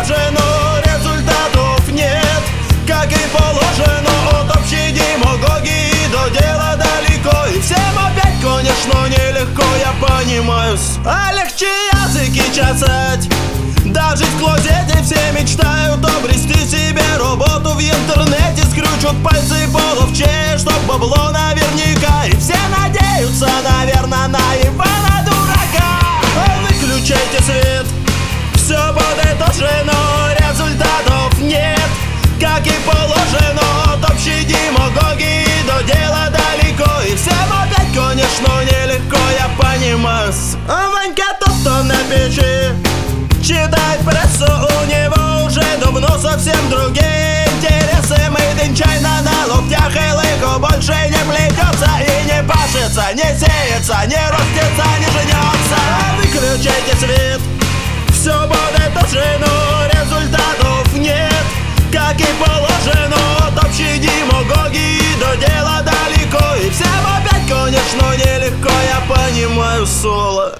положено, результатов нет, как и положено. От общей демагогии до дела далеко, и всем опять, конечно, нелегко, я понимаю. А легче языки чесать. Даже в клозете все мечтают обрести себе работу в интернете. Скрючат пальцы половче, чтоб бабло наверняка. И все надеются, наверное, на Ивана Дурака. Выключайте свет, все подытожено, результатов нет, как и положено. От общей демагогии до дела далеко, и всем опять, конечно, нелегко, я понимаю. Ванька тот, на печи читает прессу, у него уже давно совсем другие интересы. Made in China на локтях, и лыко больше не плетется и не пашется, не сеется, не растется, не женется. Выключайте свет, все подытожено, результатов нет, как и положено. От общей демагогии до дела далеко, и всем опять, конечно, нелегко, я понимаю соло.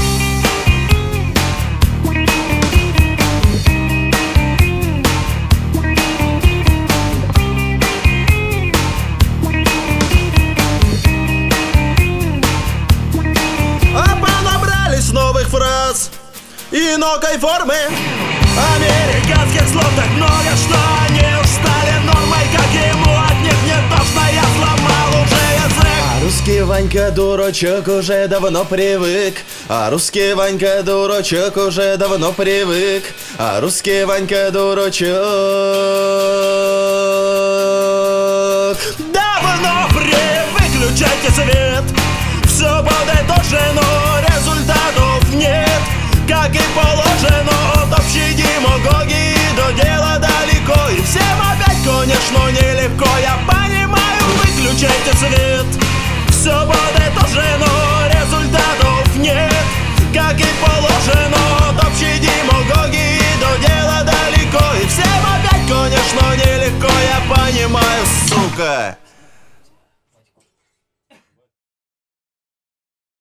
Новых фраз и инокой формы, американских слов так много, что они уж стали нормой, как ему от них не тошно, я сломал уже язык. А русский Ванька дурачок уже давно привык, а русский Ванька дурачок уже давно привык, а русский Ванька дурачок давно привык. Выключайте свет, все подытожено, результатов нет, как и положено. От общей демагогии до дела далеко, и всем опять, конечно, нелегко, я понимаю. Выключайте свет, все